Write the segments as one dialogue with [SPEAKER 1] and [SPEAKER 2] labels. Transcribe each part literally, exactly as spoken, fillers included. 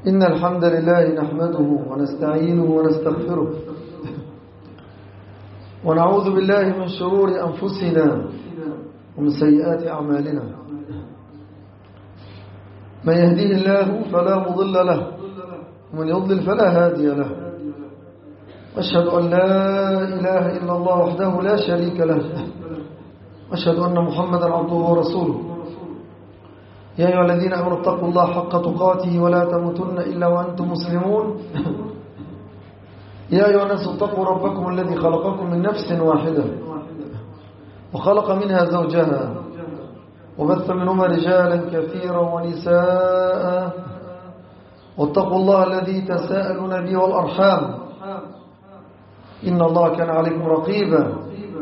[SPEAKER 1] إن الحمد لله نحمده ونستعينه ونستغفره ونعوذ بالله من شرور أنفسنا ومن سيئات أعمالنا. من يهديه الله فلا مضل له ومن يضلل فلا هادي له. أشهد أن لا إله إلا الله وحده لا شريك له، أشهد أن محمدا عبده ورسوله. يا أيها الذين آمنوا اتقوا الله حق تقاته ولا تموتن إلا وأنتم مسلمون. يا أيها الناس اتقوا ربكم الذي خلقكم من نفس واحدة وخلق منها زوجها وبث منهما رجالا كثيرا ونساء، واتقوا الله الذي تساءلون به والأرحام إن الله كان عليكم رقيبا.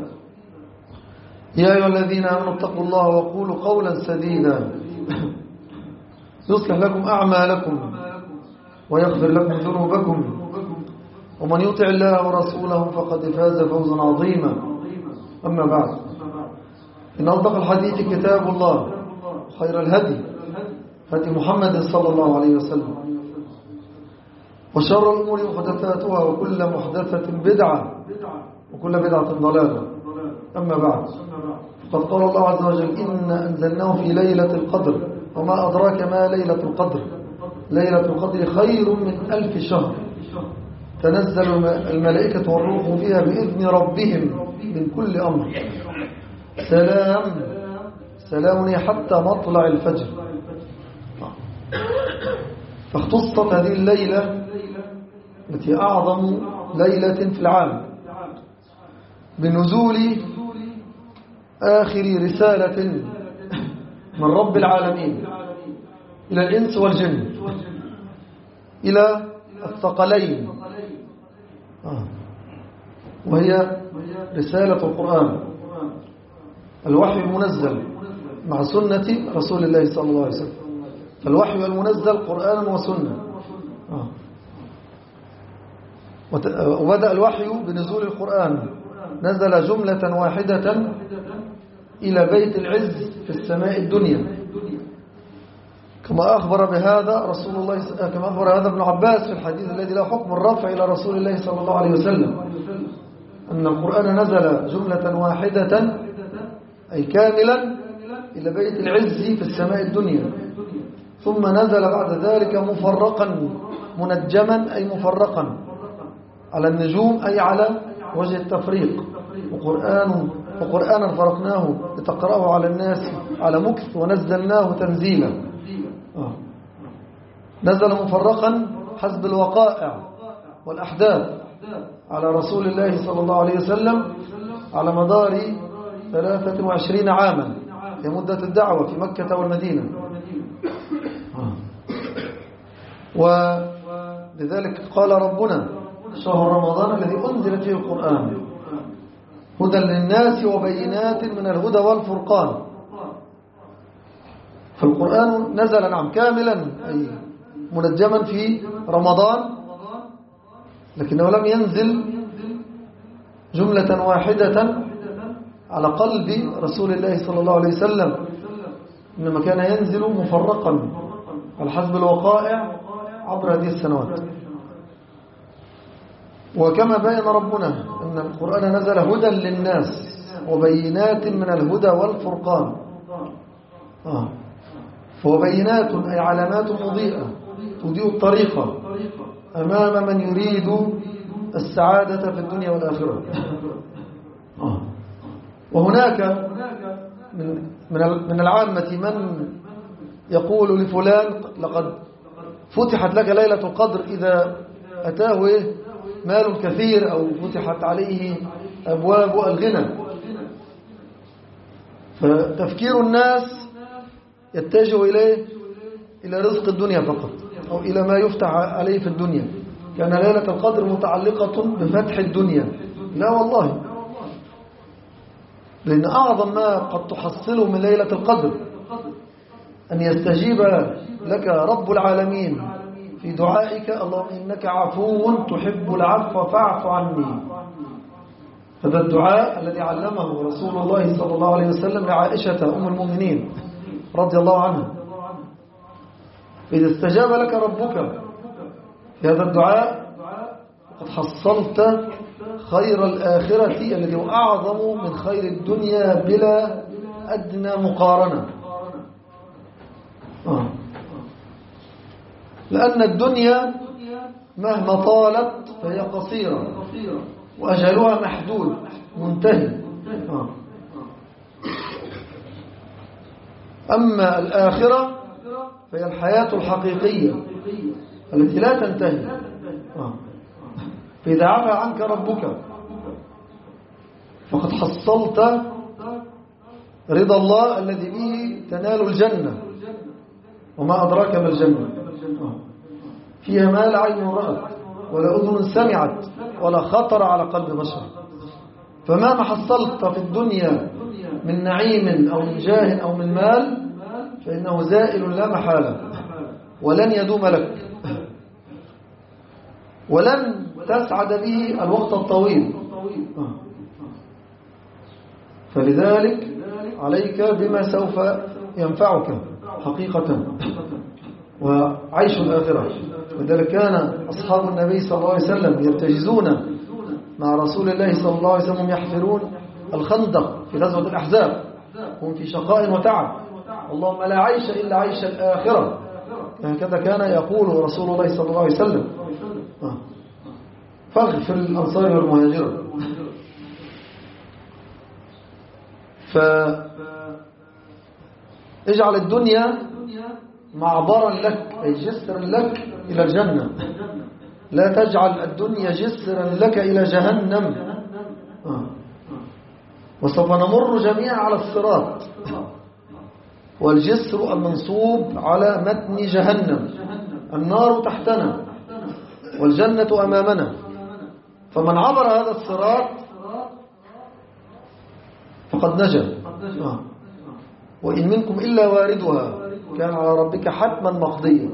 [SPEAKER 1] يا أيها الذين آمنوا اتقوا الله وقولوا قولا سديدا يصلح لكم أعمالكم ويغفر لكم ذنوبكم، ومن يطع الله ورسوله فقد فاز فوزا عظيما. أما بعد، إن أصدق الحديث كتاب الله، خير الهدي هدي محمد صلى الله عليه وسلم، وشر الأمور محدثاتها وكل محدثة بدعة وكل بدعة ضلالة. أما بعد، فقد قال الله عز وجل: إنا أنزلناه في ليلة القدر وما أدراك ما ليلة القدر ليلة القدر خير من ألف شهر تنزل الملائكة والروح فيها بإذن ربهم من كل أمر سلام سلام حتى مطلع الفجر. فاختصت هذه الليلة التي أعظم ليلة في العام بنزول آخر رسالة من رب العالمين إلى الإنس والجن، إلى الثقلين، وهي رسالة القرآن، الوحي المنزل مع سنة رسول الله صلى الله عليه وسلم. فالوحي المنزل قرآن وسنة. وبدأ الوحي بنزول القرآن، نزل جملة واحدة إلى بيت العز في السماء الدنيا، كما أخبر بهذا رسول الله كما أخبر هذا ابن عباس في الحديث الذي له حكم الرفع إلى رسول الله صلى الله عليه وسلم، أن القرآن نزل جملة واحدة أي كاملا إلى بيت العز في السماء الدنيا، ثم نزل بعد ذلك مفرقا منجما أي مفرقا على النجوم أي على وجه التفريق، وقرآن وقرآنا فرقناه لتقرأه على الناس على مكث ونزلناه تنزيلا. آه. نزل مفرقا حسب الوقائع والأحداث على رسول الله صلى الله عليه وسلم على مدار ثلاثة وعشرين عاما هي مدة الدعوة في مكة والمدينة. آه. ولذلك قال ربنا: شهر رمضان الذي أنزل فيه القرآن هدى للناس وبينات من الهدى والفرقان. فالقرآن نزل نعم كاملا أي منجما في رمضان، لكنه لم ينزل جملة واحدة على قلب رسول الله صلى الله عليه وسلم، إنما كان ينزل مفرقا على حسب الوقائع عبر هذه السنوات. وكما بين ربنا أن القرآن نزل هدى للناس وبينات من الهدى والفرقان. آه. فهو بينات أي علامات مضيئة تضيء الطريقة أمام من يريد السعادة في الدنيا والآخرة. آه. وهناك من من العامة من يقول لفلان: لقد فتحت لك ليلة القدر إذا أتاه إيه مال كثير أو فتحت عليه أبواب الغنى. فتفكير الناس يتجه إليه إلى رزق الدنيا فقط، أو إلى ما يفتح عليه في الدنيا، كان ليلة القدر متعلقة بفتح الدنيا. لا والله، لأن أعظم ما قد تحصله من ليلة القدر أن يستجيب لك رب العالمين في دعائك: اللهم إنك عفو تحب العفو فاعف عني. هذا الدعاء الذي علمه رسول الله صلى الله عليه وسلم لعائشة أم المؤمنين رضي الله عنها. إذا استجاب لك ربك في هذا الدعاء قد حصلت خير الآخرة الذي هو أعظم من خير الدنيا بلا أدنى مقارنة. آه. لأن الدنيا مهما طالت فهي قصيرة وأجلها محدود منتهي. آه. أما الآخرة فهي الحياة الحقيقية التي لا تنتهي. آه. فإذا عفى عنك ربك فقد حصلت رضا الله الذي به تنال الجنة. وما أدراك ما الجنة؟ فيها ما لا عين رأت ولا أذن سمعت ولا خطر على قلب بشر. فما ما حصلت في الدنيا من نعيم أو من جاه أو من مال فإنه زائل لا محالة ولن يدوم لك ولن تسعد به الوقت الطويل. فلذلك عليك بما سوف ينفعك حقيقة وعيش الآخرة. لذلك كان أصحاب النبي صلى الله عليه وسلم يرتجزون مع رسول الله صلى الله عليه وسلم يحفرون الخندق في غزوة الأحزاب هم في شقاء وتعب. اللهم لا عيش إلا عيش الآخرة. هكذا كان يقول رسول الله صلى الله عليه وسلم. فاغفر للأنصار والمهاجرة. فاجعل الدنيا معبرا لك أي جسرا لك إلى الجنة. لا تجعل الدنيا جسرا لك إلى جهنم. آه. وسوف نمر جميعا على الصراط والجسر المنصوب على متن جهنم. النار تحتنا والجنة أمامنا. فمن عبر هذا الصراط فقد نجا. آه. وإن منكم إلا واردها كان على ربك حتما مقضيا.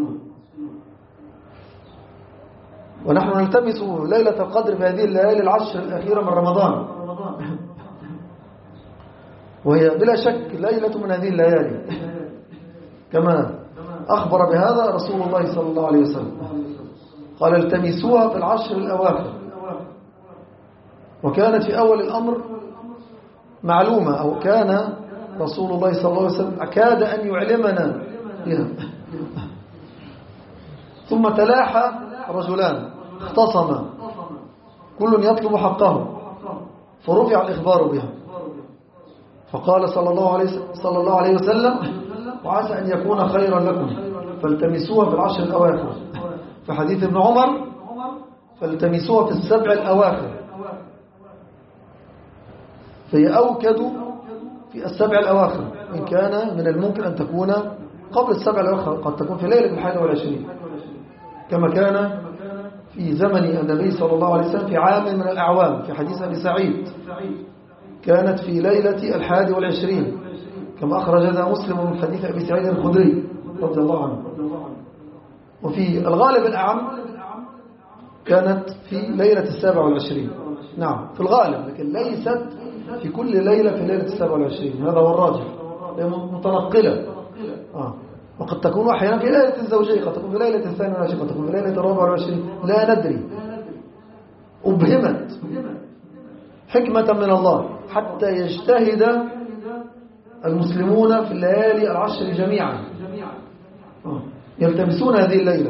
[SPEAKER 1] ونحن نلتمس ليلة القدر في هذه الليالي العشر الأخيرة من رمضان وهي بلا شك ليلة من هذه الليالي كما أخبر بهذا رسول الله صلى الله عليه وسلم. قال التمسوها في العشر الأواخر. وكانت في أول الأمر معلومة أو كان رسول الله صلى الله عليه وسلم أكاد أن يعلمنا بها. ثم تلاحى رجلان اختصما كل يطلب حقه فرفع الإخبار بها. فقال صلى الله عليه صلى الله عليه وسلم وعسى أن يكون خيرا لكم فالتمسوها في العشر الأواخر. في حديث ابن عمر فالتمسوها في السبع الأواخر. فهي أوكد في السبع الأواخر إن كان من الممكن أن تكون قبل السبع الأواخر قد تكون في ليلة الحادي والعشرين كما كان في زمن النبي صلى الله عليه وسلم في عام من الأعوام. في حديث أبي سعيد كانت في ليلة الحادي والعشرين كما أخرج هذا مسلم من حديث أبي سعيد الخدري رضي الله عنه. وفي الغالب الأعم كانت في ليلة السابع والعشرين. نعم في الغالب لكن ليست في كل ليلة في ليلة السابع والعشرين. هذا هو الراجح. هي متنقلة. آه. وقد تكون أحيانا في ليلة الزوجية قد تكون في ليلة الثانية والعشرين قد تكون في ليلة الرابع والعشرين لا ندري. أبهمت حكمة من الله حتى يجتهد المسلمون في الليالي العشر جميعا. آه. يلتمسون هذه الليلة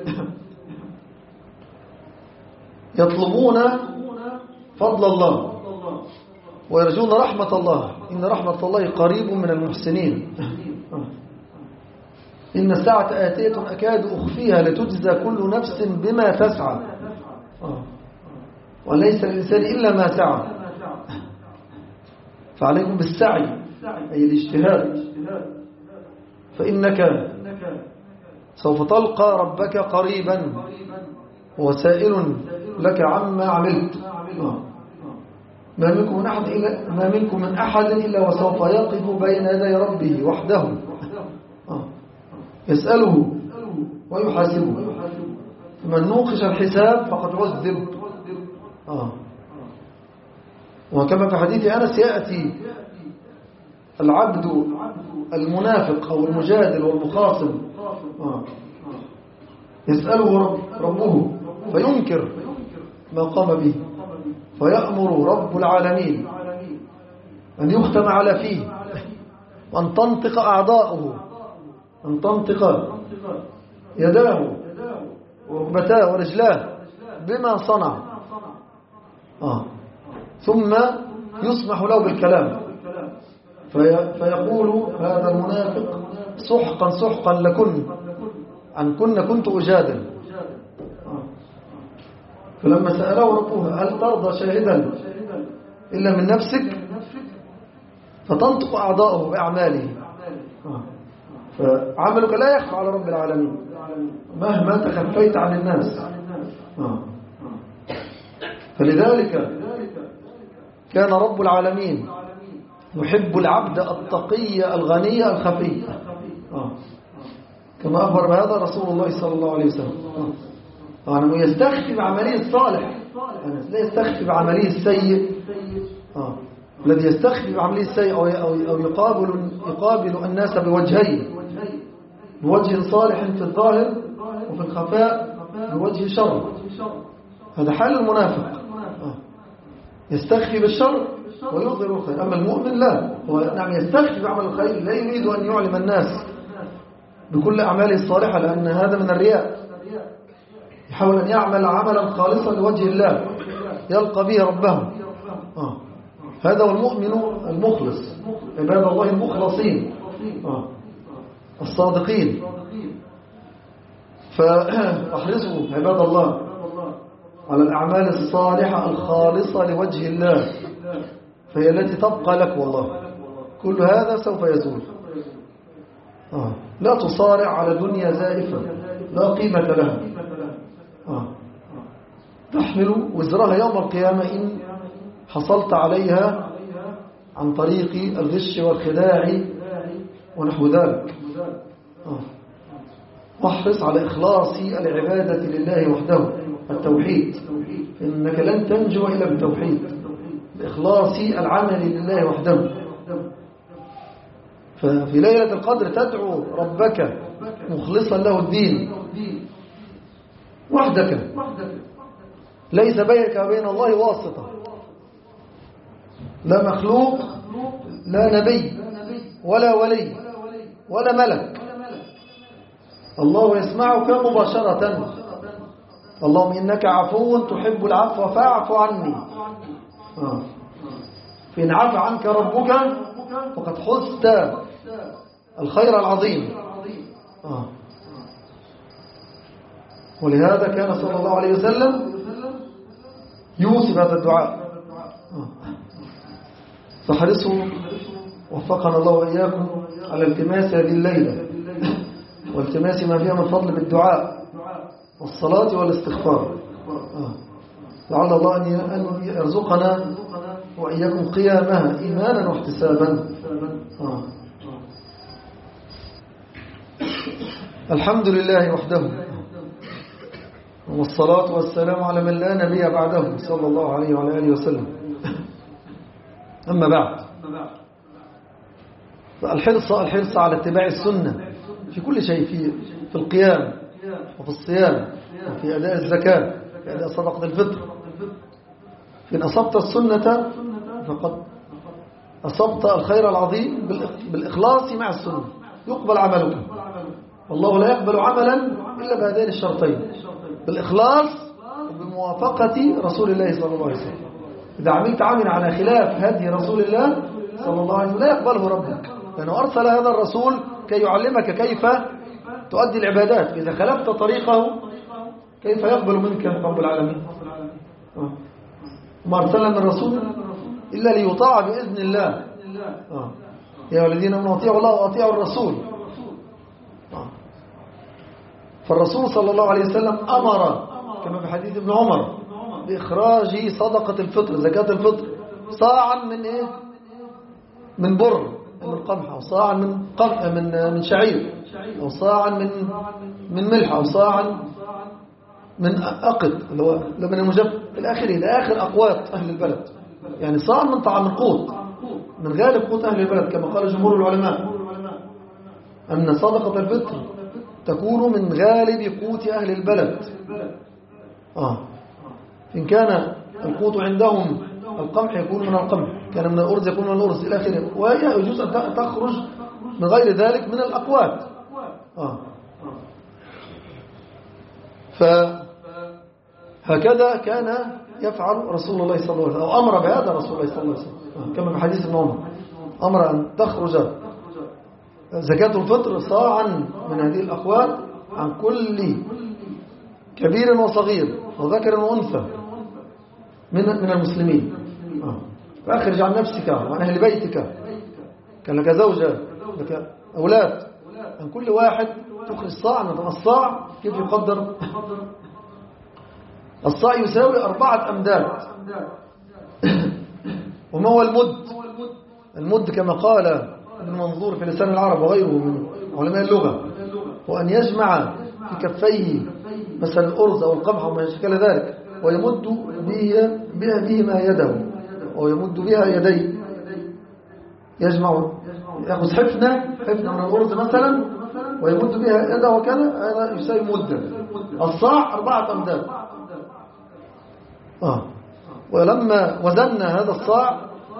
[SPEAKER 1] يطلبون فضل الله ويرجون رحمة الله. إن رحمة الله قريب من المحسنين. إن الساعة آتية أكاد أخفيها لتجزى كل نفس بما تسعى وليس للإنسان إلا ما سعى. فعليكم بالسعي أي الاجتهاد فإنك سوف تلقى ربك قريبا وسائل لك عما عملت. ما منكم من أحد إلا ما منكم من أحد إلا وسوف يقف بين يدي ربه وحده يسأله ويحاسبه. فمن نوقش الحساب فقد عذب. وكما في حديث أنس يأتي العبد المنافق أو المجادل والمخاصم يسأله رب ربه فينكر ما قام به، فيأمر رب العالمين أن يختم على فيه، وأن تنطق أعضاؤه، أن تنطق يداه وركبتاه ورجلاه بما صنع. آه. ثم يسمح له بالكلام، في فيقول هذا المنافق سحقا سحقا لكن عن كن كنت أجادل. آه. فلما سأله ربه هل ترضى شاهدا إلا من نفسك، فتنطق أعضاؤه بأعماله. آه. فعملك لا يخفى على رب العالمين مهما تخفيت عن الناس. آه. فلذلك كان رب العالمين يحب العبد التقي الغني الخفي. آه. كما أخبر بهذا رسول الله صلى الله عليه وسلم. آه. أنه يستخفي بعمله الصالح، لا يستخفي بعمله السيء. آه. الذي يستخفي بعمله السيء أو أو يقابل يقابل الناس بوجهين، بوجه صالح في الظاهر وفي الخفاء بوجه شر، هذا حال المنافق. آه. يستخفي بالشر ويظهر الخير. أما المؤمن لا، هو نعم يستخفي بعمل الخير، لا يريد أن يعلم الناس بكل أعماله الصالحة، لأن هذا من الرياء. يحاول أن يعمل عملا خالصا لوجه الله يلقى به ربه. آه. هذا هو المؤمن المخلص، عباد الله المخلصين. آه. الصادقين. فاحرصوا عباد الله على الأعمال الصالحة الخالصة لوجه الله، فهي التي تبقى لك. والله كل هذا سوف يزول. آه. لا تصارع على دنيا زائفة لا قيمة لها. آه. تحمل وزرها يوم القيامة إن حصلت عليها عن طريق الغش والخداع ونحو ذلك. آه. واحرص على إخلاص العبادة لله وحده، التوحيد، إنك لن تنجو إلا بالتوحيد، بإخلاص العمل لله وحده. ففي ليلة القدر تدعو ربك مخلصا له الدين وحدك، ليس بينك وبين الله واسطة، لا مخلوق، لا نبي ولا ولي ولا ملك. الله يسمعك مباشرة. اللهم إنك عفو تحب العفو فاعف عني. آه. فإن عفى عنك ربك فقد حزت الخير العظيم. آه. ولهذا كان صلى الله عليه وسلم يوصي بهذا الدعاء. آه. فحرصوا وفقنا الله وإياكم على التماس هذه الليلة والتماس ما فيها من فضل بالدعاء والصلاة والاستغفار. آه. لعل الله أن يرزقنا وإياكم قيامها إيمانا واحتسابا. آه. الحمد لله وحده، والصلاة والسلام على من لا نبي بعده صلى الله عليه وعلى آله وسلم. أما بعد، فالحرص الحرص على اتباع السنة في كل شيء، في في القيام وفي الصيام وفي أداء الزكاة، في أداء صدقة الفطر. فإن أصبت السنة فقد أصبت الخير العظيم بالإخلاص مع السنة، يقبل عملك. والله لا يقبل عملا إلا بهذين الشرطين، بالإخلاص وبموافقة رسول الله صلى الله عليه وسلم. إذا عملت عمل على خلاف هدي رسول الله صلى الله عليه وسلم لا يقبله ربك، لأنه أرسل هذا الرسول كي يعلمك كيف تؤدي العبادات. إذا خلفت طريقه كيف يقبل منك رب العالمين؟ ما أرسلنا من رسول إلا ليطاع بإذن الله. آه. يا الذين آمنوا أطيعوا الله وأطيعوا الرسول. آه. فالرسول صلى الله عليه وسلم أمر كما في حديث ابن عمر بإخراج صدقة الفطر، زكاة الفطر، صاعا من إيه؟ من بر، من قمح، أو صاعا من قمح، من من شعير، أو صاعا من من ملح، أو صاعا من أقط اللي هو لبن المجف إلى آخره، إلى آخر أقوات أهل البلد. يعني صاع من طعام القوت، من غالب قوت أهل البلد، كما قال جمهور العلماء أن صدقة الفطر تكون من غالب قوت أهل البلد. آه. إن كان القوت عندهم القمح يكون من القمح، كان من الأرز يكون من الأرز إلى آخره، وهي يجوز أن تخرج من غير ذلك من الأقوات. آه. فهكذا كان يفعل رسول الله صلى الله عليه وسلم، أو أمر بهذا رسول الله صلى الله عليه وسلم، آه. كما في حديث ابن عمر أمر أن تخرج زكاة الفطر صاعا من هذه الأقوات عن كل كبير وصغير وذكر وأنثى من من المسلمين. آه. فأخرج عن نفسك وعن أهل بيتك، كان لك زوجة لك أولاد، عن كل واحد تخرج صاع. من الصاع كيف يقدر؟ الصاع يساوي أربعة أمداد. وما هو المد؟ المد كما قال ابن منظور في لسان العرب وغيره من علماء اللغة، وأن يجمع في كفيه مثلا الأرز أو القمح وما يشكل ذلك، ويمد به بهما يده، أو يمد بها يديه، يجمع يأخذ حفنة حفنة من الأرز مثلا ويمد بها يده وكذا، هذا يساوي مدة. الصاع أربعة أمداد. آه. ولما وزننا هذا الصاع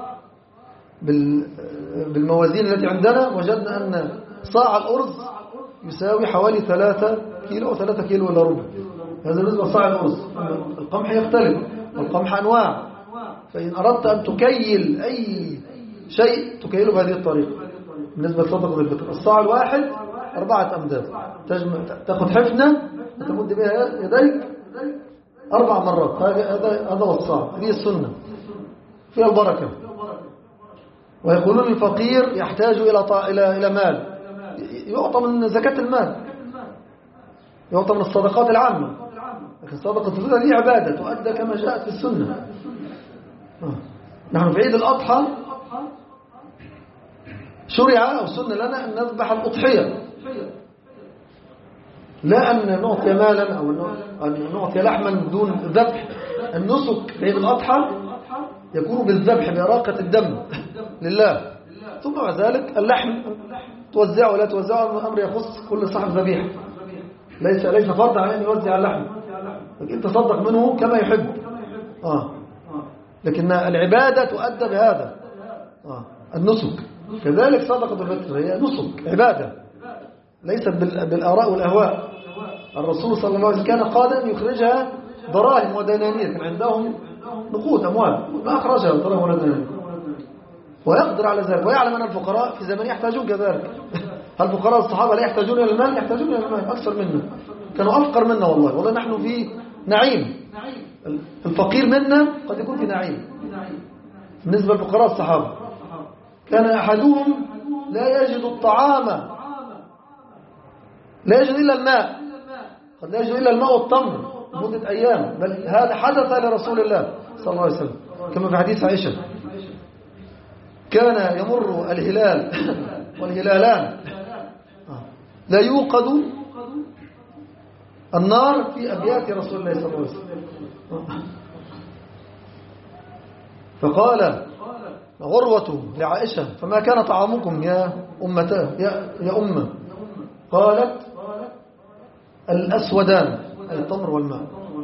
[SPEAKER 1] بالموازين التي عندنا وجدنا أن صاع الأرز يساوي حوالي ثلاثة كيلو أو ثلاثة كيلو إلا ربع. هذا بالنسبة لصاع الأرز. القمح يختلف، والقمح أنواع، فإن أردت أن تكيل أي شيء تكيله بهذه الطريقة. بالنسبة لصدقة الفطر الصاع الواحد أربعة أمداد، تأخذ حفنة وتمد بها يديك أربع مرات. هذا هذا هو الصاع. هذه السنة فيها البركة. ويقولون الفقير يحتاج إلى إلى إلى مال، يعطى من زكاة المال، يعطى من الصدقات العامة، لكن صدقة الفطر هذه عبادة تؤدى كما جاءت في السنة. نحن في عيد الأضحى شرع أو سنة لنا أن نذبح الأضحية، لا أن نعطي مالا أو أن نعطي لحما بدون ذبح. النسك في عيد الأضحى يكون بالذبح بإراقة الدم لله، ثم بعد ذلك اللحم توزعه ولا توزعه أمر يخص كل صاحب ذبيحة، ليس ليس فرض عليه أن يوزع اللحم، لكن تصدق منه كما يحب. آه. لكن العبادة تؤدى بهذا. آه. النسك كذلك صدقة الفطر هي نسك عبادة، ليست بالآراء والأهواء. الرسول صلى الله عليه وسلم كان قادر أن يخرجها دراهم ودنانير، كان عندهم نقود أموال ما أخرجها دراهم ودنانير، ويقدر على ذلك، ويعلم أن الفقراء في زمن يحتاجون كذلك. الفقراء الصحابة لا يحتاجون إلى المال؟ يحتاجون إلى المال أكثر منا، كانوا أفقر منا. والله والله نحن في نعيم، الفقير منا قد يكون في نعيم. بالنسبة للفقراء الصحابة كان أحدهم لا يجد الطعام، لا يجد إلا الماء، قد لا يجد إلا الماء والتمر لمدة أيام، بل هذا حدث لرسول الله صلى الله عليه وسلم كما في حديث عائشة. كان يمر الهلال والهلالان لا يوقد النار في أبيات رسول الله صلى الله عليه وسلم. فقال غروة لعائشة فما كان طعامكم يا أمتاه يا, يا أمة؟ قالت الأسودان أي التمر والماء.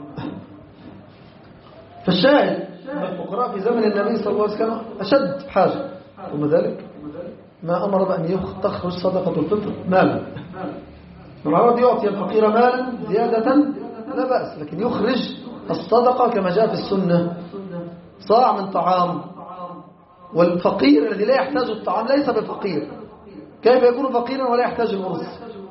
[SPEAKER 1] فالشاهد الفقراء في زمن النبي صلى الله عليه وسلم أشد حاجة، ثم ذلك ما أمر بأن تخرج صدقة الفطر مالا. العرب يعطي الفقير مالا زيادة لا بأس، لكن يخرج الصدقة كما جاء في السنة صاع من طعام. والفقير الذي لا يحتاج الطعام ليس بفقير. كيف يكون فقيرا ولا يحتاج الأرز؟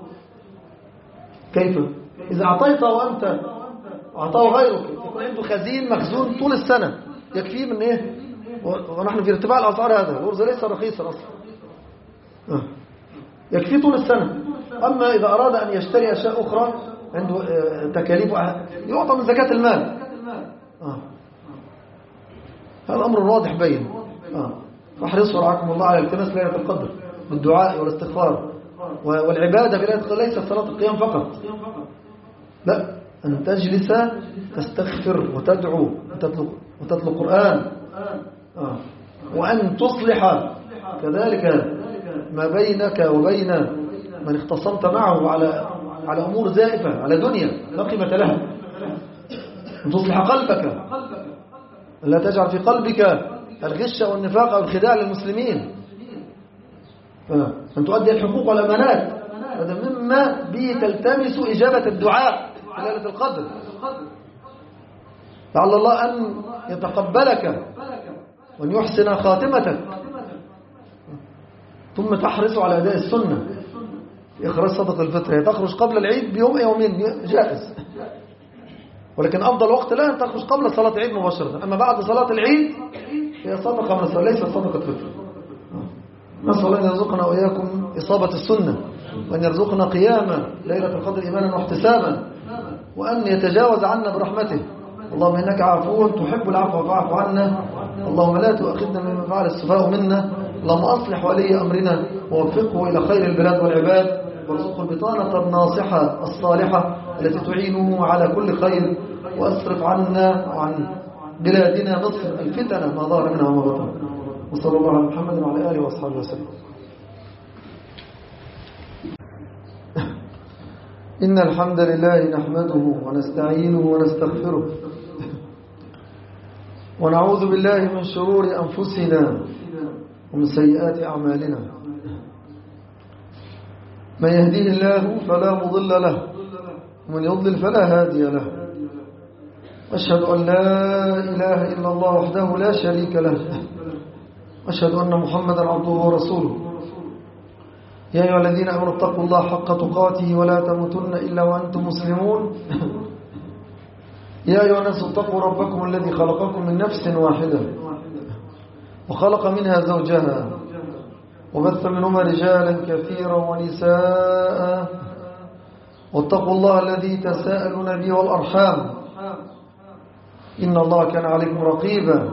[SPEAKER 1] كيف؟ إذا أعطيته وأنت أعطاه غيرك يكون عنده خزين مخزون طول السنة يكفيه من إيه؟ ونحن في ارتفاع الأسعار، هذا الأرز ليس رخيصا أصلا، يكفيه طول السنة. أما إذا أراد أن يشتري أشياء أخرى عنده تكاليف يعطى من زكاة المال. آه. هذا أمر واضح بين. آه. فاحرصوا رعاكم الله على التماس ليلة القدر بالدعاء والاستغفار والعبادة في ليلة القدر، ليست صلاة القيام فقط، لا، أن تجلس تستغفر وتدعو وتتلو, وتتلو القرآن. آه. وأن تصلح كذلك ما بينك وبين من اختصمت معه على على أمور زائفة، على دنيا لا قيمة لها. أن تصلح قلبك، لا تجعل في قلبك الغش أو النفاق أو الخداع للمسلمين، أن تؤدي الحقوق والأمانات. هذا مما به تلتمس إجابة الدعاء في ليلة القدر. لعل الله أن يتقبلك وأن يحسن خاتمتك. ثم تحرص على أداء السنة، إخراج صدقة الفطر. هي تخرج قبل العيد بيوم يومين جائز، ولكن أفضل وقت لها أن تخرج قبل صلاة العيد مباشرة. أما بعد صلاة العيد هي صدقة من الصلاة، ليست صدقة فطر. نسأل الله أن يرزقنا وإياكم إصابة السنة، وأن يرزقنا قيامة ليلة القدر إيمانا واحتسابا، وأن يتجاوز عنا برحمته. اللهم إنك عفو تحب العفو فاعف عنا. اللهم لا تؤاخذنا مما فعل السفهاء منا. اللهم أصلح ولي أمرنا ووفقه إلى خير البلاد والعباد، وارزقه البطانة الناصحة الصالحة التي تعينه على كل خير، وأصرف عنا وعن بلادنا مصر الفتن ما ظهر منها وما بطن. وصلى الله على محمد وعلى آله وأصحابه وسلم. إن الحمد لله نحمده ونستعينه ونستغفره، ونعوذ بالله من شرور أنفسنا ومن سيئات أعمالنا. من يهديه الله فلا مضل له، ومن يضلل فلا هادي له. أشهد أن لا إله إلا الله وحده لا شريك له، أشهد أن محمدا عبده ورسوله. يا أيها الذين آمنوا اتقوا الله حق تقاته ولا تموتن إلا وأنتم مسلمون. يا أيها الناس اتقوا ربكم الذي خلقكم من نفس واحدة وخلق منها زوجها وبث منهما رجالا كثيرا ونساء، واتقوا الله الذي تساءلون به والأرحام إن الله كان عليكم رقيبا.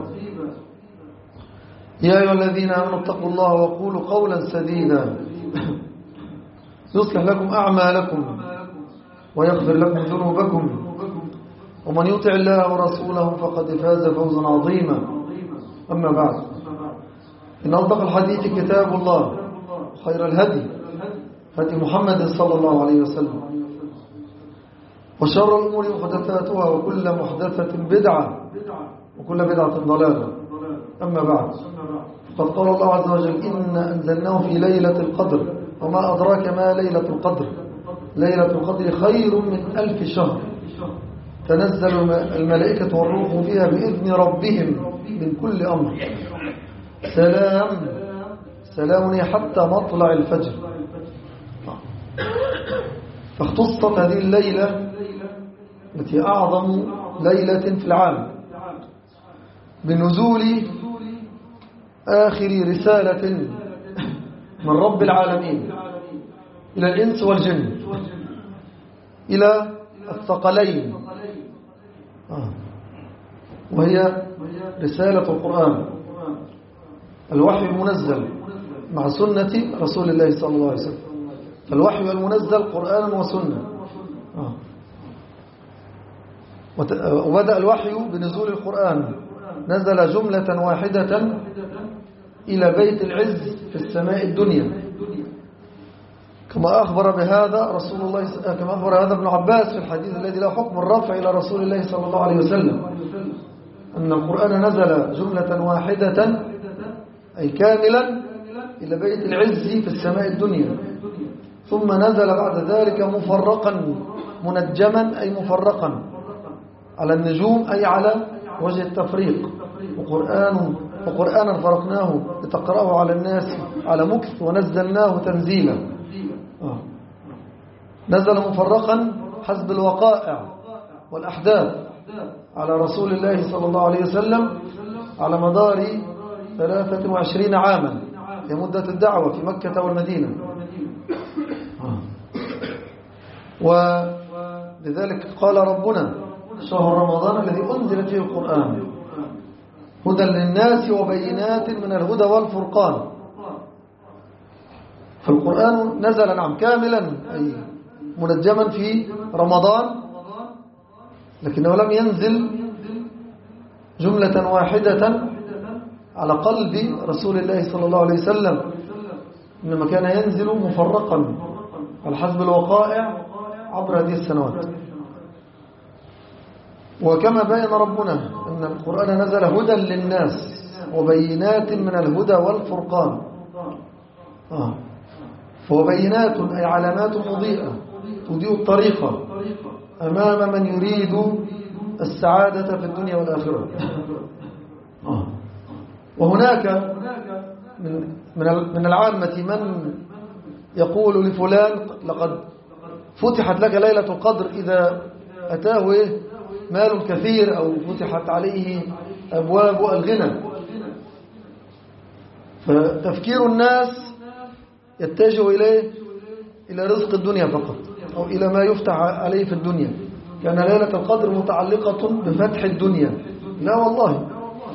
[SPEAKER 1] يا أيها الذين آمنوا اتقوا الله وقولوا قولا سديدا يصلح لكم أعمالكم ويغفر لكم ذنوبكم، ومن يطع الله ورسوله فقد فاز فوزا عظيما. أما بعد، إن أصدق الحديث كتاب الله، خير الهدي هدي محمد صلى الله عليه وسلم، وشر الأمور محدثاتها، وكل محدثة بدعة، وكل بدعة ضلالة. أما بعد، فقد قال الله عز وجل: إنا أنزلناه في ليلة القدر، وما أدراك ما ليلة القدر. ليلة القدر خير من ألف شهر، تنزل الملائكة والروح فيها بإذن ربهم من كل أمر، سلام سلام حتى مطلع الفجر. فاختصت هذه الليلة التي أعظم ليلة في العام بنزول آخر رسالة من رب العالمين إلى الإنس والجن، إلى الثقلين، وهي رسالة القرآن، الوحي المنزل مع سنة رسول الله صلى الله عليه وسلم. فالوحي المنزل قرآن وسنة. وبدأ الوحي بنزول القرآن، نزل جملة واحدة إلى بيت العز في السماء الدنيا، كما أخبر بهذا رسول الله، كما أخبر هذا ابن عباس في الحديث الذي له حكم الرفع إلى رسول الله صلى الله عليه وسلم، أن القرآن نزل جملة واحدة أي كاملا إلى بيت العز في السماء الدنيا، ثم نزل بعد ذلك مفرقا منجما أي مفرقا على النجوم أي على وجه التفريق. وقرآن وقرآنا فرقناه لتقرأه على الناس على مكث ونزلناه تنزيلا. آه. نزل مفرقا حسب الوقائع والأحداث على رسول الله صلى الله عليه وسلم على مدار ثلاثة وعشرين عاما لمدة الدعوة في مكة والمدينة. آه. ولذلك قال ربنا: شهر رمضان الذي أنزل فيه القرآن هدى للناس وبينات من الهدى والفرقان. فالقرآن نزل نعم كاملا أي منجما في رمضان، لكنه لم ينزل جملة واحدة على قلب رسول الله صلى الله عليه وسلم، إنما كان ينزل مفرقا على حسب الوقائع عبر هذه السنوات. وكما بين ربنا أن القرآن نزل هدى للناس وبينات من الهدى والفرقان. آه. فهو بينات أي علامات مضيئة تضيء الطريقة أمام من يريد السعادة في الدنيا والآخرة. آه. وهناك من من العامة من يقول لفلان لقد فتحت لك ليلة القدر إذا أتاه مال كثير أو فتحت عليه أبواب الغنى. فتفكير الناس يتجه إليه إلى رزق الدنيا فقط أو إلى ما يفتح عليه في الدنيا، كان ليلة القدر متعلقة بفتح الدنيا. لا والله،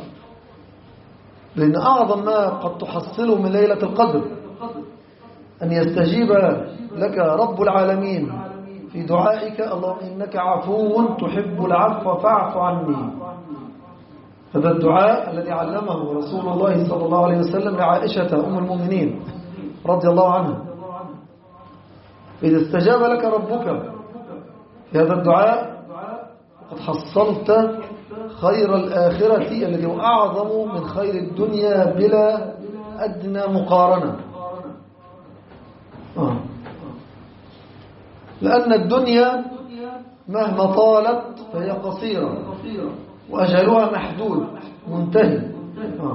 [SPEAKER 1] لأن أعظم ما قد تحصله من ليلة القدر أن يستجيب لك رب العالمين في دعائك: اللهم إنك عفو تحب العفو فاعف عني. هذا الدعاء الذي علمه رسول الله صلى الله عليه وسلم لعائشة أم المؤمنين رضي الله عنها. إذا استجاب لك ربك في هذا الدعاء قد حصلت خير الآخرة الذي هو أعظم من خير الدنيا بلا أدنى مقارنة. آه. لأن الدنيا مهما طالت فهي قصيرة وأجلها محدود منتهي. آه.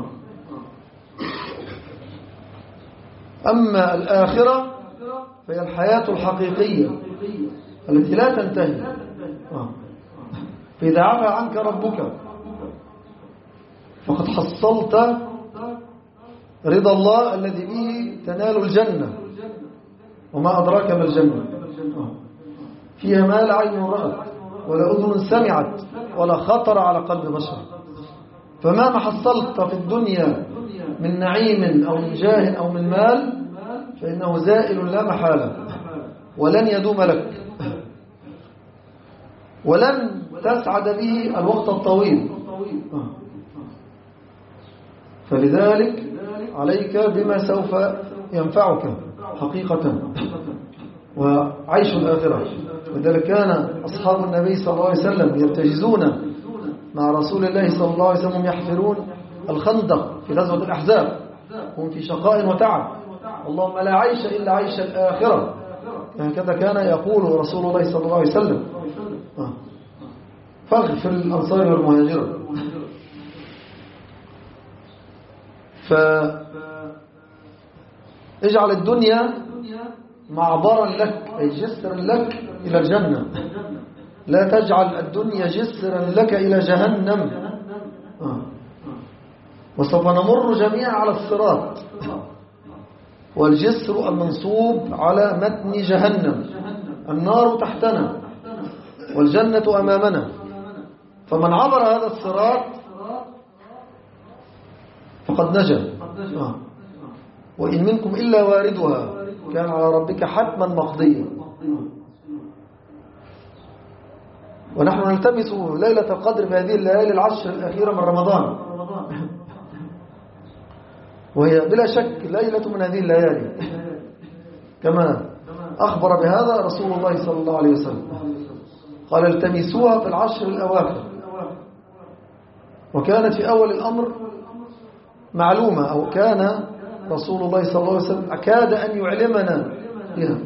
[SPEAKER 1] أما الآخرة فهي الحياة الحقيقية التي لا تنتهي. آه. فإذا عفى عنك ربك فقد حصلت رضا الله الذي به تنال الجنة. وما أدراك ما الجنة؟ فيها ما لا عين رأت ولا أذن سمعت ولا خطر على قلب بشر. فما ما حصلت في الدنيا من نعيم أو من جاه أو من مال فإنه زائل لا محالة ولن يدوم لك، ولن تسعد به الوقت الطويل. فلذلك عليك بما سوف ينفعك حقيقة وعيش الآخرة. لذلك كان أصحاب النبي صلى الله عليه وسلم يرتجزون مع رسول الله صلى الله عليه وسلم يحفرون الخندق في غزوة الأحزاب، هم في شقاء وتعب، اللهم لا عيش إلا عيش الآخرة. هكذا كان يقول رسول الله صلى الله عليه وسلم: فاغفر للأنصار والمهاجرة. فاجعل الدنيا معبرا لك أي جسرا لك إلى الجنة، لا تجعل الدنيا جسرا لك إلى جهنم. آه. وسوف نمر جميعا على الصراط، والجسر المنصوب على متن جهنم، النار تحتنا والجنة أمامنا. فمن عبر هذا الصراط فقد نجا. آه. وإن منكم إلا واردها كان على ربك حتما مقضيا. ونحن نلتمس ليلة القدر في هذه الليالي العشر الأخيرة من رمضان، وهي بلا شك ليلة من هذه الليالي كما أخبر بهذا رسول الله صلى الله عليه وسلم، قال: التمسوها في العشر الأواخر. وكانت في أول الأمر معلومة، أو كان رسول الله صلى الله عليه وسلم أكاد أن يعلمنا بها.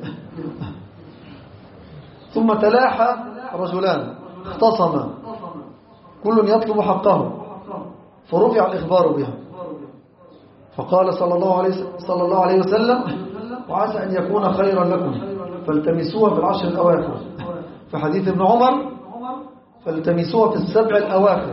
[SPEAKER 1] ثم تلاحى رجلان اختصما كل يطلب حقه، فرفع الإخبار بها، فقال صلى الله عليه صلى الله عليه وسلم: وعسى أن يكون خيرا لكم فالتمسوها في العشر الأواخر. في حديث ابن عمر: فالتمسوها في السبع الأواخر.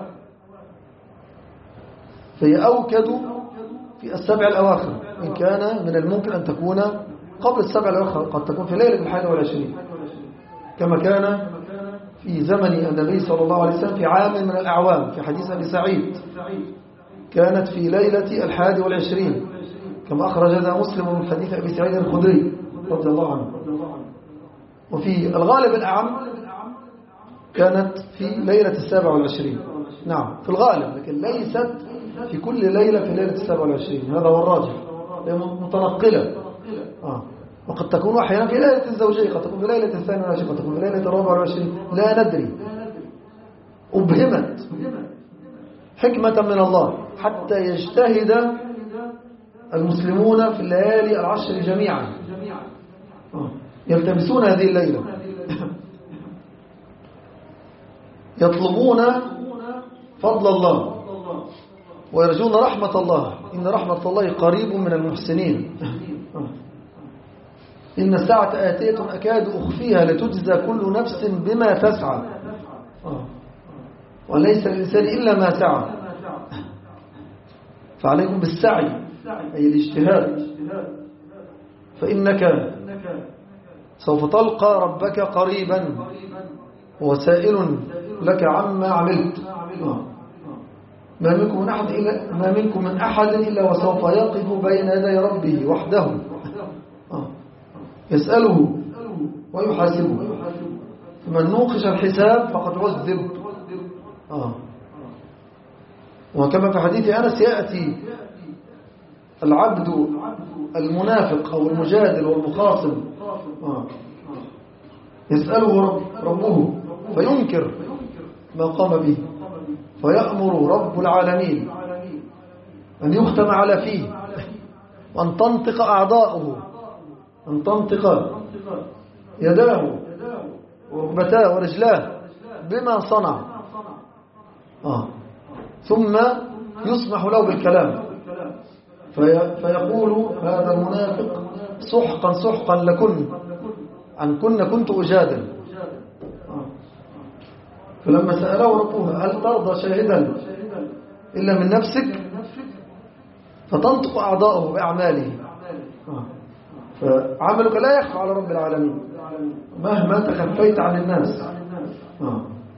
[SPEAKER 1] فهي أوكد في السبع الأواخر، إن كان من الممكن أن تكون قبل السبع الأواخر، قد تكون في ليلة الحادي والعشرين كما كان في زمن النبي صلى الله عليه وسلم في عام من الأعوام. في حديث أبي سعيد كانت في ليلة الحادي والعشرين كما أخرج هذا مسلم من حديث أبي سعيد الخدري رضي الله عنه. وفي الغالب الأعم كانت في ليلة السابع والعشرين، نعم في الغالب، لكن ليست في كل ليلة في ليلة السابع والعشرين، هذا هو الراجح، هي متنقلة. آه. وقد تكون أحيانا في ليلة الزوجية، قد تكون في ليلة الثانية والعشرين، قد تكون في ليلة الرابعة والعشرين، لا ندري. أبهمت حكمة من الله حتى يجتهد المسلمون في الليالي العشر جميعا، يلتمسون هذه الليلة، يطلبون فضل الله ويرجون رحمة الله، إن رحمة الله قريب من المحسنين. إن الساعة آتية أكاد أخفيها لتجزى كل نفس بما تسعى وليس للإنسان إلا ما سعى. فعليكم بالسعي أي الاجتهاد، فإنك سوف تلقى ربك قريبا وسائل لك عما عملت. ما منكم من أحد إلا ما منكم من أحد إلا وسوف يقف بين يدي ربه وحده يسأله ويحاسبه، فمن نوقش الحساب فقد عذب. آه. وكما في حديث أنس يأتي العبد المنافق أو المجادل والمخاصم آه. يسأله رب ربه فينكر ما قام به، فيأمر رب العالمين أن يختم على فيه وأن تنطق أعضاؤه، أن تنطق يداه وركبتاه ورجلاه بما صنع آه. ثم يسمح له بالكلام، في فيقول هذا المنافق سحقا سحقا لكن عن كن كنت أجادل آه. فلما سأله ربه هل ترضى شاهدا إلا من نفسك، فتنطق أعضاؤه بأعماله آه. فعملك لا يخفى على رب العالمين مهما تخفيت عن الناس آه.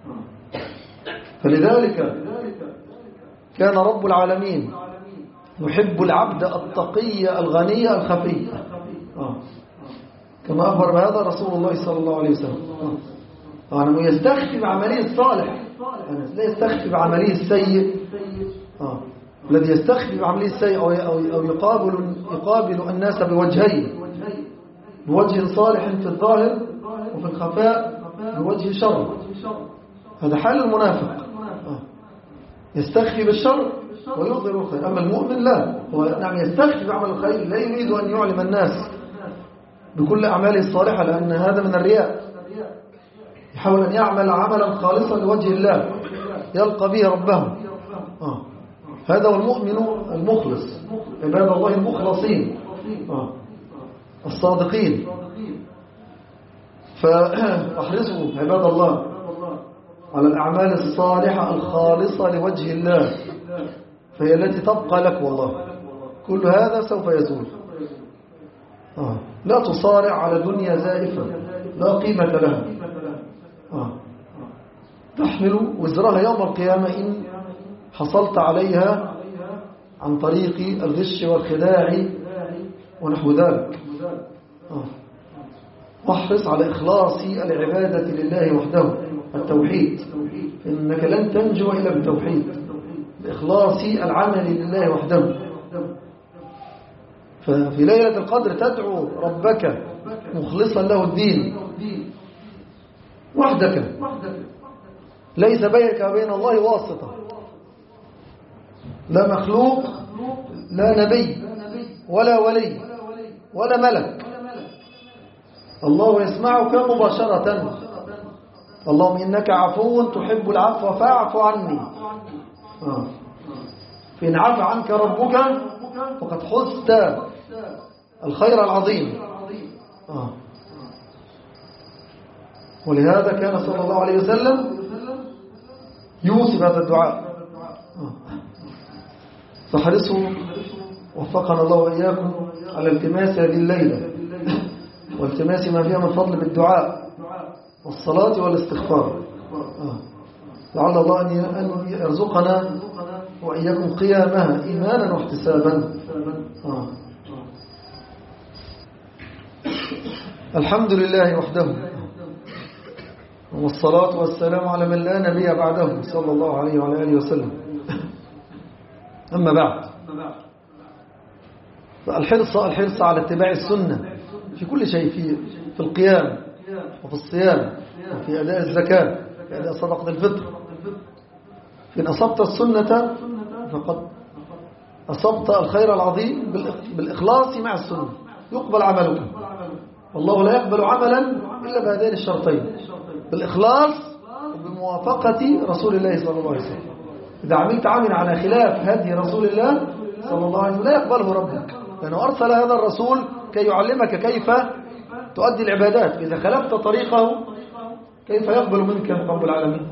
[SPEAKER 1] فلذلك كان رب العالمين يحب العبد التقي الغني الخفي آه. كما أخبر بهذا رسول الله صلى الله عليه وسلم آه. يعني يستخفي بعمله الصالح، يعني لا يستخفي بعمله السيء آه. الذي يستخفي بعمله السيء أو أو يقابل يقابل الناس بوجهين، بوجه صالح في الظاهر وفي الخفاء بوجه شر. هذا حال المنافق آه. يستخفي بالشر ويظهر الخير. أما المؤمن لا، هو نعم يستخفي بعمل الخير، لا يريد أن يعلم الناس بكل أعماله الصالحة، لأن هذا من الرياء. يحاول أن يعمل عملا خالصا لوجه الله يلقى به ربه آه. هذا هو المؤمن المخلص، عباد الله المخلصين آه. الصادقين. فاحرصوا عباد الله على الأعمال الصالحة الخالصة لوجه الله، فهي التي تبقى لك والله. كل هذا سوف يزول آه. لا تصارع على دنيا زائفة لا قيمة لها آه. تحمل وزرها يوم القيامة إن حصلت عليها عن طريق الغش والخداع ونحو ذلك آه. واحرص على إخلاص العبادة لله وحده، التوحيد، إنك لن تنجو إلا بالتوحيد، بإخلاص العمل لله وحده. ففي ليلة القدر تدعو ربك مخلصا له الدين وحدك، ليس بينك وبين الله واسطة، لا مخلوق، لا نبي ولا ولي ولا ملك. الله يسمعك مباشرة. اللهم إنك عفو تحب العفو فاعف عني آه. فإن عفى عنك ربك فقد حزت الخير العظيم آه. ولهذا كان صلى الله عليه وسلم يوصي بهذا الدعاء آه. فحرصوا وفقنا الله وإياكم على التماس هذه الليلة والتماس ما فيها من فضل بالدعاء والصلاة والاستغفار آه. لعل الله أن يرزقنا وإياكم قيامها إيمانا واحتسابا آه. الحمد لله وحده، والصلاة والسلام على من لا نبي بعده صلى الله عليه وعلى آله وسلم. أما بعد، الحرص الحرص على اتباع السنة في كل شيء، في في القيام وفي الصيام وفي أداء الزكاة، في أداء صدقة الفطر. إن أصبت السنة فقد أصبت الخير العظيم بالإخلاص مع السنة، يقبل عملك. والله لا يقبل عملا إلا بهذين الشرطين، بالإخلاص وبموافقة رسول الله صلى الله عليه وسلم. إذا عملت عمل على خلاف هدي رسول الله صلى الله عليه وسلم لا يقبله ربك، لأنه أرسل هذا الرسول كي يعلمك كيف تؤدي العبادات. إذا خلفت طريقه كيف يقبل منك رب العالمين؟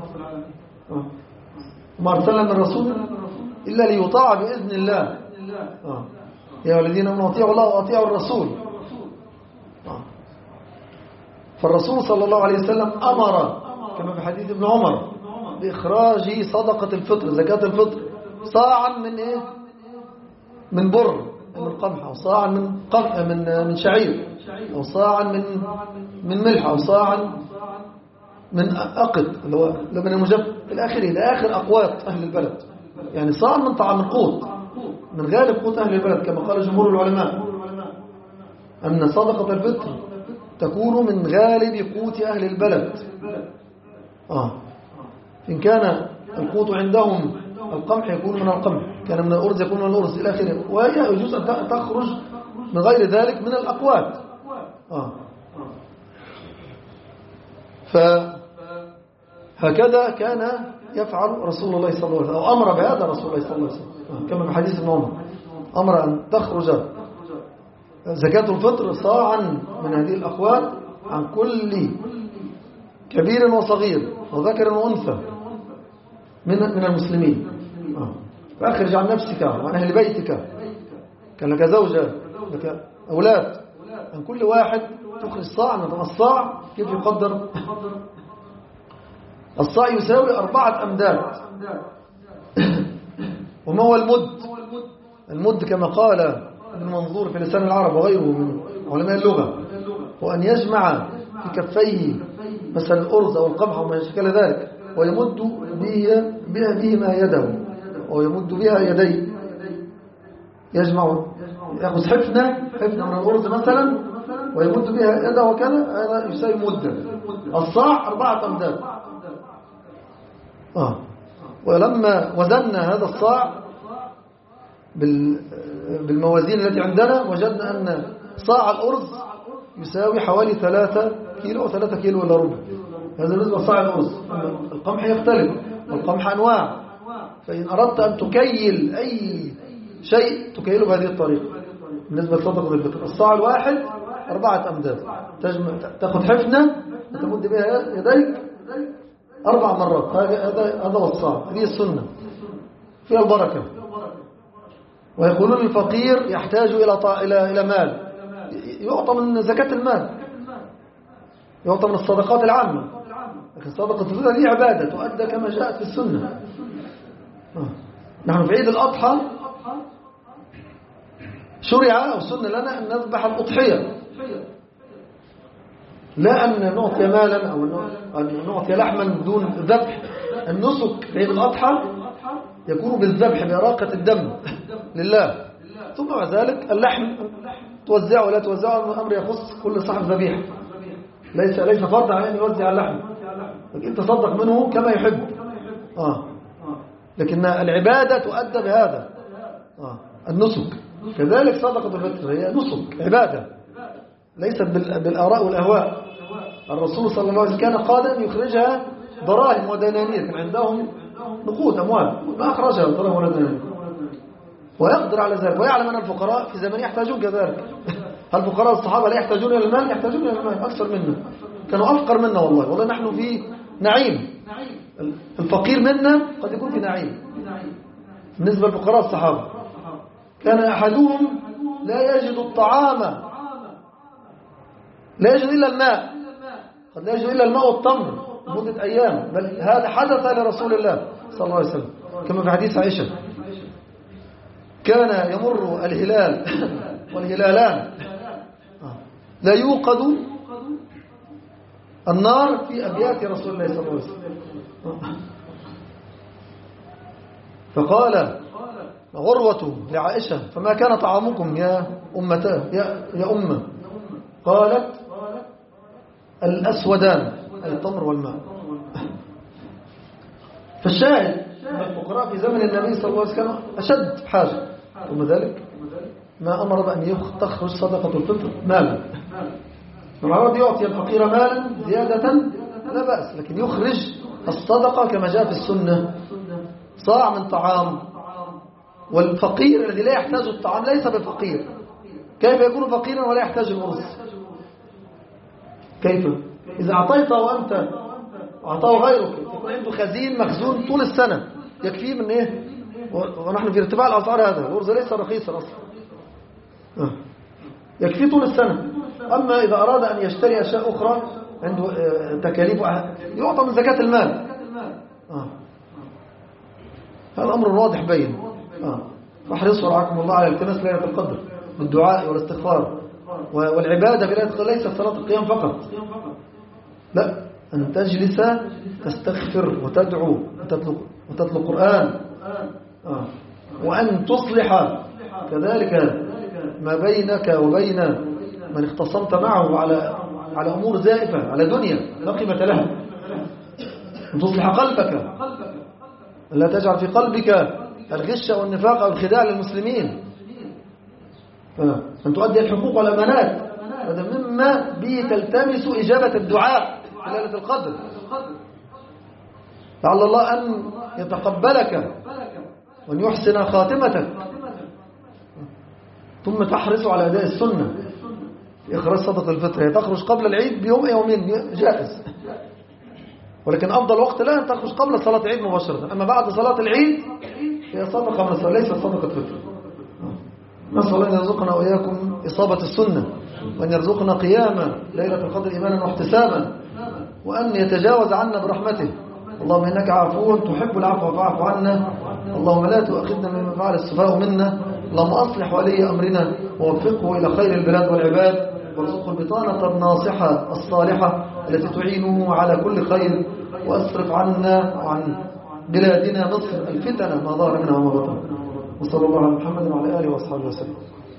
[SPEAKER 1] وما أرسلنا من رسول إلا ليطاع بإذن الله. آه. يا الذين آمنوا أطيعوا الله وأطيعوا الرسول. آه. فالرسول صلى الله عليه وسلم أمر كما في حديث ابن عمر بإخراج صدقة الفطر، زكاة الفطر، صاعا من إيه؟ من بر، من قمح، أو صاعا من قمح، من من شعير، أو صاعا من من ملح، أو صاعا من أقط اللي هو لبن المجف إلى آخره، إلى آخر أقوات أهل البلد. يعني صاع من طعام القوت، من غالب قوت أهل البلد، كما قال جمهور العلماء أن صدقة الفطر تكون من غالب قوت أهل البلد. آه. إن كان القوت عندهم القمح يكون من القمح، كان من الأرز يكون من الأرز إلى آخره، وهي يجوز أن تخرج من غير ذلك من الأقوات. آه. فهكذا كان يفعل رسول الله صلى الله عليه وسلم، أو أمر بهذا رسول الله صلى الله عليه وسلم. آه. كما في حديث ابن عمر أمر أن تخرج زكاة الفطر صاعا من هذه الأقوات عن كل كبير وصغير وذكر وأنثى من من المسلمين. آه. فأخرج عن نفسك وعن أهل بيتك، كان لك زوجة لك أولاد، عن كل واحد تخرج صاع. من الصاع كيف يقدر؟ الصاع يساوي أربعة أمداد. وما هو المد؟ المد كما قال ابن منظور في لسان العرب وغيره من علماء اللغة، وأن يجمع في كفيه مثلا الأرز أو القمح وما يشكل ذلك، ويمد بها بهما يده، أو يمد بها يديه، يجمع يأخذ حفنة حفنة من الأرز مثلا ويمد بها يده، وكان هذا يساوي مدة. الصاع أربعة أمداد. آه. ولما وزننا هذا الصاع بالموازين التي عندنا وجدنا أن صاع الأرز يساوي حوالي ثلاثة كيلو أو ثلاثة كيلو إلا ربع. هذا بالنسبة لصاع الأرز. القمح يختلف، والقمح أنواع، فإن أردت أن تكيل أي شيء تكيله بهذه الطريقة. بالنسبة لصدقة الفطر الصاع الواحد أربعة أمداد، تأخذ حفنة وتمد بها يديك أربع مرات. هذا هذا هو الصاع. هذه السنة فيها البركة. ويقولون الفقير يحتاج إلى إلى إلى مال، يعطى من زكاة المال، يعطى من الصدقات العامة. لكن صدقة الفطر هذه عبادة تؤدى كما جاءت في السنة. نحن في عيد الأضحى شرع أو سنة لنا أن نذبح الأضحية، لا أن نعطي مالا أو أن نعطي لحما دون ذبح. النسك في عيد الأضحى يكون بالذبح بإراقة الدم لله، ثم مع ذلك اللحم توزعه ولا توزعه أمر يخص كل صاحب ذبيحة، ليس ليس فرض عليه أن يوزع اللحم، لكن تصدق منه كما يحب. آه. لكن العبادة تؤدى بهذا. آه. النسك كذلك صدقة الفطر هي نسك عبادة، ليست بالآراء والأهواء. الرسول صلى الله عليه وسلم كان قادر أن يخرجها دراهم ودنانير، كان عندهم نقود أموال ما أخرجها دراهم ودنانير، ويقدر على ذلك، ويعلم أن الفقراء في زمن يحتاجون كذلك. هل فقراء الصحابة لا يحتاجون إلى المال؟ يحتاجون إلى المال أكثر منا، كانوا أفقر منا. والله والله نحن في نعيم، الفقير منا قد يكون في نعيم. بالنسبة لفقراء الصحابة كان أحدهم لا يجد الطعام، لا يجد إلا الماء، قد لا يجد إلا الماء والتمر لمدة أيام. بل هذا حدث لرسول الله صلى الله عليه وسلم كما في حديث عائشة، كان يمر الهلال والهلالان لا يوقد النار في أبيات رسول الله صلى الله عليه وسلم. فقال عروة لعائشة: فما كان طعامكم يا أمتاه يا, يا أمة؟ قالت الأسودان أي التمر والماء. فالشاهد أن الفقراء في زمن النبي صلى الله عليه وسلم أشد حاجة، ثم ذلك ما أمر بأن تخرج صدقة الفطر مالا. لما أراد يعطي الفقير مالا زيادة لا بأس، لكن يخرج الصدقة كما جاء في السنة صاع من طعام. والفقير الذي لا يحتاج الطعام ليس بفقير. كيف يكون فقيرا ولا يحتاج الأرز؟ كيف؟ إذا أعطيته وأنت أعطاه غيرك يكون عنده خزين مخزون طول السنة يكفيه من إيه؟ ونحن في ارتفاع الأسعار، هذا الأرز ليس رخيصا أصلا، يكفيه طول السنة. أما إذا أراد أن يشتري أشياء أخرى عنده تكاليف يعطى من زكاة المال. آه. هذا أمر واضح بين. آه. فاحرصوا رعاكم الله على التماس ليلة القدر بالدعاء والاستغفار والعبادة في ليلة القدر، ليست صلاة القيام فقط، لا، أن تجلس تستغفر وتدعو وتتلو, وتتلو القرآن. آه. وأن تصلح كذلك ما بينك وبين من اختصمت معه على على أمور زائفة، على دنيا لا قيمة لها. أن تصلح قلبك، لا تجعل في قلبك الغش والنفاق أو الخداع للمسلمين. أن تؤدي الحقوق والأمانات، هذا مما به تلتمس إجابة الدعاء في ليلة القدر. لعل الله أن يتقبلك وأن يحسن خاتمتك. ثم تحرص على أداء السنة، إخراج صدقة الفطر. هي تخرج قبل العيد بيوم يومين جائز، ولكن أفضل وقت لها أن تخرج قبل صلاة العيد مباشرة. أما بعد صلاة العيد هي صدقة من الصلاة، ليست صدقة فطر. نسأل الله أن يرزقنا وإياكم إصابة السنة، وأن يرزقنا قياما ليلة القدر إيمانا واحتسابا، وأن يتجاوز عنا برحمته. اللهم إنك عفو تحب العفو فاعف عنا. اللهم لا تؤاخذنا مما فعل السفهاء منا. اللهم أصلح ولي أمرنا ووفقه إلى خير البلاد والعباد، وارزقه البطانة الناصحة الصالحة التي تعينه على كل خير، وأصرف عنا وعن بلادنا مصر الفتن ما ظهر منها وما بطن. وصلى الله على محمد وعلى آله وأصحابه وسلم.